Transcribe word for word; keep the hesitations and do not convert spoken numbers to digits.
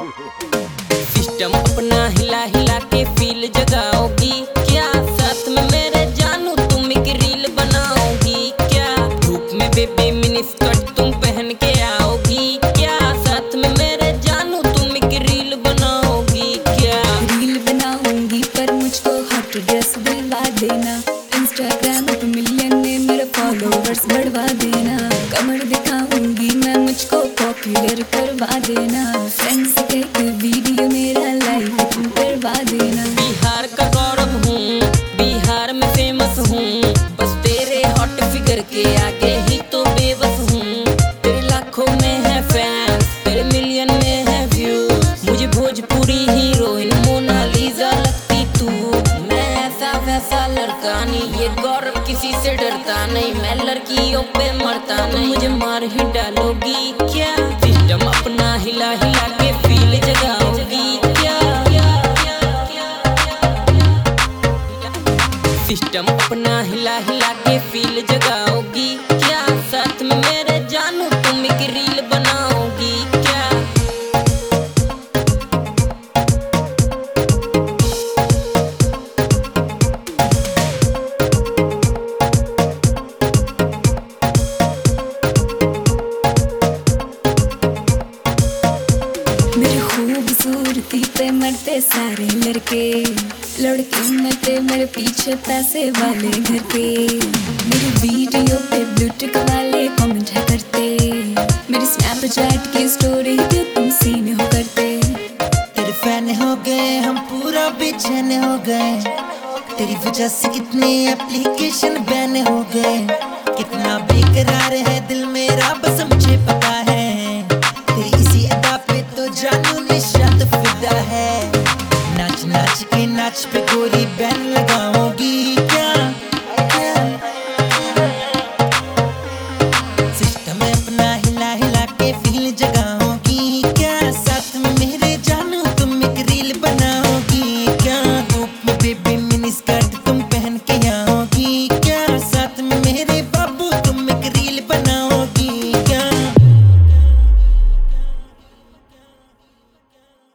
System अपना हिला हिला के फील जगाओगी क्या? साथ में मेरे जानू तुम एक रील बनाओगी क्या? धूप में बेबी मिनी स्कर्ट तुम पहन के आओगी क्या? साथ में मेरे जानू तुम एक रील बनाओगी क्या? रील बनाऊंगी पर मुझको हॉट ड्रेस दिलवा देना। इंस्टाग्राम पे मिलियन में मेरे फॉलोवर्स बढ़वा देना। कमर दिखाऊंगी मैं, मुझको पॉपुलर करवा देना। फ्रेंड्स के वीडियो मेरा लाइक तुम करवा देना। बिहार का गौरव हूँ, बिहार में फेमस हूँ, बस तेरे हॉट फिगर के आगे ही तो बेबस हूँ। तेरे लाखों में है फैंस, तेरे मिलियन में है व्यूज। मुझे भोजपुरी हीरोइन मोनालिसा लगती तू। मैं ऐसा वैसा लड़का नहीं, ये गौरव किसी से डरता नहीं। मैं लड़कियों पे मरता नहीं, मुझे मार ही डालोगी क्या? सिस्टम अपना हिला हिला के फील जगाओगी क्या? सिस्टम अपना हिला हिला के फील जगाओगी क्या? साथ में मेरे जानू तुम एक रील बनाओगी क्या? मेरी खूबसूरती पे मरते सारे लड़के, लड़के मरते मेरे पीछे पैसे वाले घर के। मेरी वीडियो पे ब्लू टिक वाले कमेंट है करते। मेरी स्नैपचैट की स्टोरी क्यों तुम सीन हो करते। तेरे फैन हो गए हम, पूरा बेचैन हो गए। तेरी वजह से कितने एप्लीकेशन बैन हो गए। कितना बेकरार है